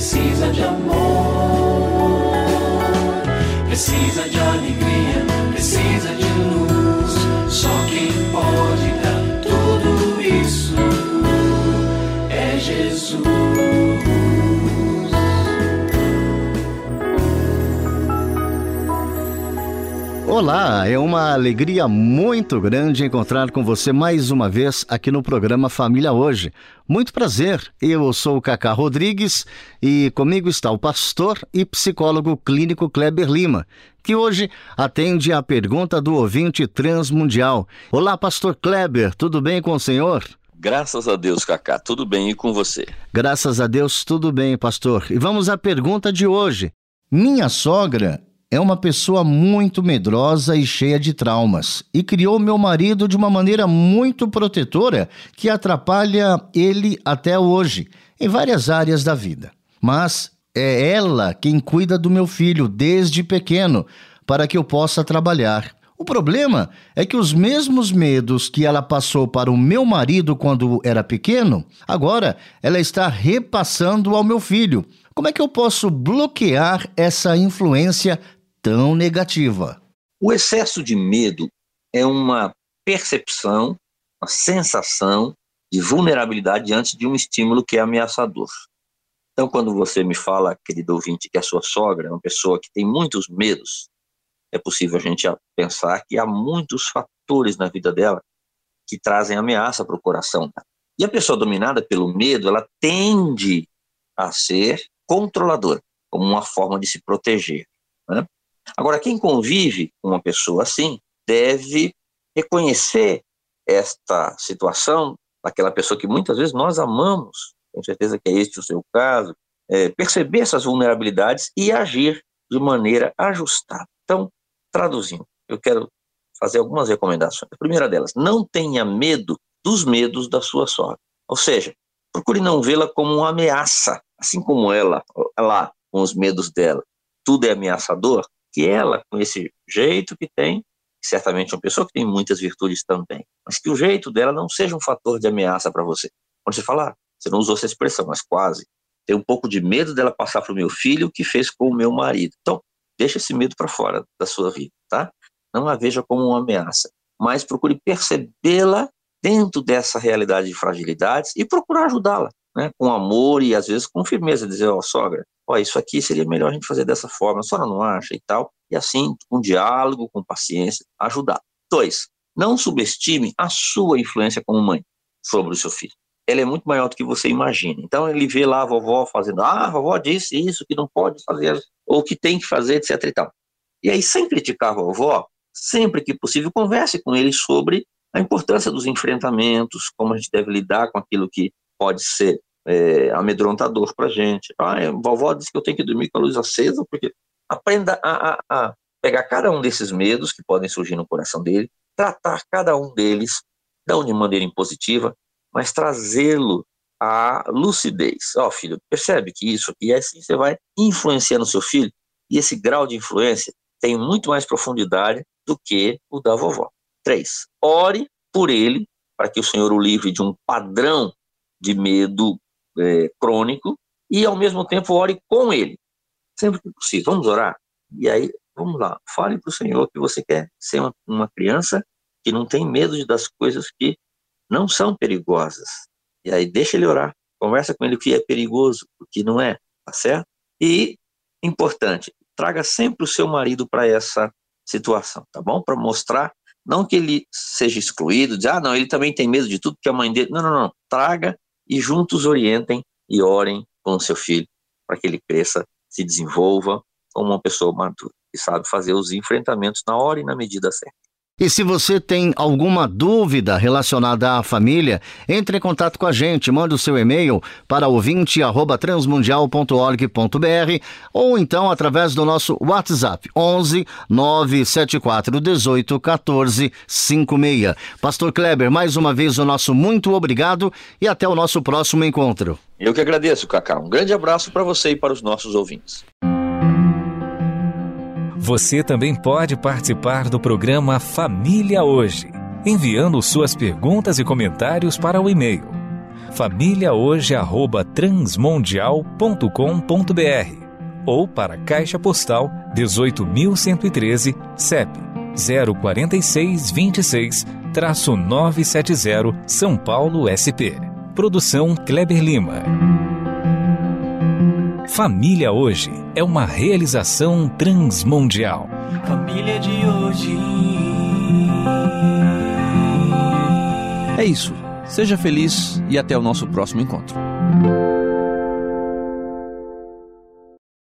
precisa de amor, precisa de alegria, precisa de luz. Só quem pode dar tudo isso é Jesus. Olá, é uma alegria muito grande encontrar com você mais uma vez aqui no programa Família Hoje. Muito prazer, eu sou o Cacá Rodrigues e comigo está o pastor e psicólogo clínico Kleber Lima, que hoje atende a pergunta do ouvinte transmundial. Olá, pastor Kleber, tudo bem com o senhor? Graças a Deus, Cacá, tudo bem e com você? Graças a Deus, tudo bem, pastor. E vamos à pergunta de hoje. Minha sogra é uma pessoa muito medrosa e cheia de traumas e criou meu marido de uma maneira muito protetora que atrapalha ele até hoje, em várias áreas da vida. Mas é ela quem cuida do meu filho desde pequeno para que eu possa trabalhar. O problema é que os mesmos medos que ela passou para o meu marido quando era pequeno, agora ela está repassando ao meu filho. Como é que eu posso bloquear essa influência tão negativa? O excesso de medo é uma percepção, uma sensação de vulnerabilidade diante de um estímulo que é ameaçador. Então, quando você me fala, querido ouvinte, que a sua sogra é uma pessoa que tem muitos medos, é possível a gente pensar que há muitos fatores na vida dela que trazem ameaça para o coração. E a pessoa dominada pelo medo, ela tende a ser controladora, como uma forma de se proteger, né? Agora, quem convive com uma pessoa assim deve reconhecer esta situação daquela pessoa que muitas vezes nós amamos, tenho certeza que é este o seu caso, perceber essas vulnerabilidades e agir de maneira ajustada. Então, traduzindo, eu quero fazer algumas recomendações. A primeira delas, não tenha medo dos medos da sua sogra. Ou seja, procure não vê-la como uma ameaça, assim como ela lá, com os medos dela, tudo é ameaçador, que ela, com esse jeito que tem, certamente é uma pessoa que tem muitas virtudes também, mas que o jeito dela não seja um fator de ameaça para você. Quando você fala, você não usou essa expressão, mas quase, tem um pouco de medo dela passar para o meu filho o que fez com o meu marido. Então, deixa esse medo para fora da sua vida, tá? Não a veja como uma ameaça, mas procure percebê-la dentro dessa realidade de fragilidades e procurar ajudá-la, né? Com amor e às vezes com firmeza, dizer, ó, sogra, isso aqui seria melhor a gente fazer dessa forma, a senhora não acha e tal, e assim, com diálogo, com paciência, ajudar. 2, não subestime a sua influência como mãe sobre o seu filho. Ela é muito maior do que você imagina. Então ele vê lá a vovó fazendo, a vovó disse isso, que não pode fazer, ou que tem que fazer, etc e tal. E aí, sem criticar a vovó, sempre que possível, converse com ele sobre a importância dos enfrentamentos, como a gente deve lidar com aquilo que pode ser amedrontador pra gente. A vovó disse que eu tenho que dormir com a luz acesa, porque aprenda a pegar cada um desses medos que podem surgir no coração dele, tratar cada um deles, não de maneira impositiva, mas trazê-lo à lucidez. Filho, percebe que isso aqui é assim, você vai influenciando o seu filho, e esse grau de influência tem muito mais profundidade do que o da vovó. 3, ore por ele, para que o Senhor o livre de um padrão de medo crônico, e ao mesmo tempo ore com ele, sempre que possível. Vamos orar? E aí, vamos lá, fale para o Senhor que você quer ser uma criança que não tem medo das coisas que não são perigosas, e aí deixa ele orar, conversa com ele o que é perigoso, o que não é, tá certo? E, importante, traga sempre o seu marido para essa situação, tá bom? Para mostrar, não que ele seja excluído, dizer, não, ele também tem medo de tudo que a mãe dele, não, traga e juntos orientem e orem com o seu filho para que ele cresça, se desenvolva como uma pessoa madura e sabe fazer os enfrentamentos na hora e na medida certa. E se você tem alguma dúvida relacionada à família, entre em contato com a gente, manda o seu e-mail para ouvinte@transmundial.org.br ou então através do nosso WhatsApp 11 974 18 14 56. Pastor Kleber, mais uma vez o nosso muito obrigado e até o nosso próximo encontro. Eu que agradeço, Cacá. Um grande abraço para você e para os nossos ouvintes. Você também pode participar do programa Família Hoje, enviando suas perguntas e comentários para o e-mail famíliahoje@transmundial.com.br ou para Caixa Postal 18.113, CEP 04626-970, São Paulo, SP. Produção Kleber Lima. Família Hoje é uma realização transmundial. Família de hoje. É isso. Seja feliz e até o nosso próximo encontro.